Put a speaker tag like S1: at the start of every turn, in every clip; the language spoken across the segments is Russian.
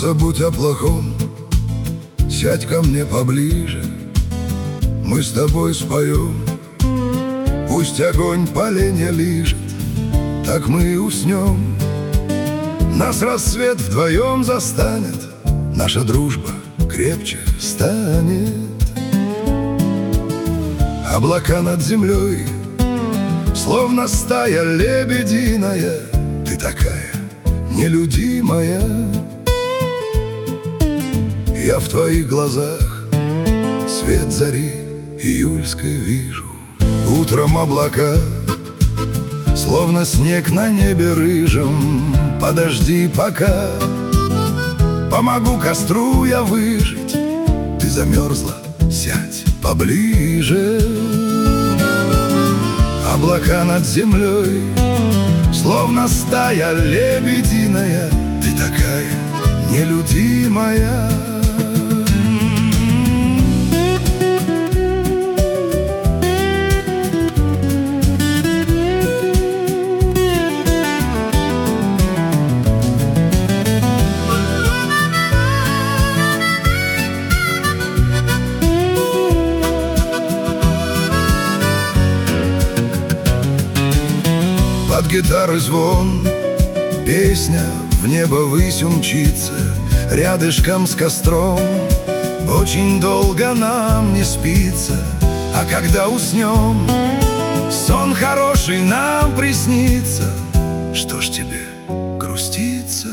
S1: забудь о плохом, сядь ко мне поближе, мы с тобой споем. Пусть огонь поленья лижет, так мы и уснем. Нас рассвет вдвоем застанет, наша дружба крепче станет. Облака над землей, словно стая лебединая, ты такая нелюдимая. Я в твоих глазах свет зари июльской вижу. Утром облака, словно снег на небе рыжем. Подожди пока, помогу костру я выжить. Ты замерзла, сядь поближе. Облака над землей, словно стая лебединая, ты такая нелюдимая. Под гитары звон, песня в небо высь умчится. Рядышком с костром очень долго нам не спится. А когда уснем, сон хороший нам приснится. Что ж тебе груститься?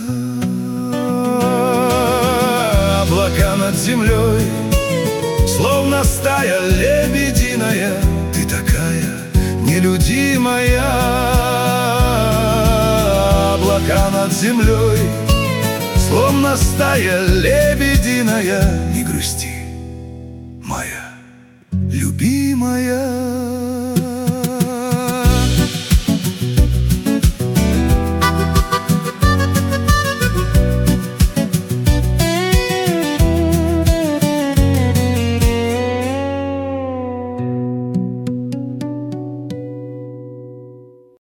S1: Облака над землей, словно стая лебединая, ты такая нелюдимая. Облака над землей, словно стая лебединая. Не грусти, моя любимая.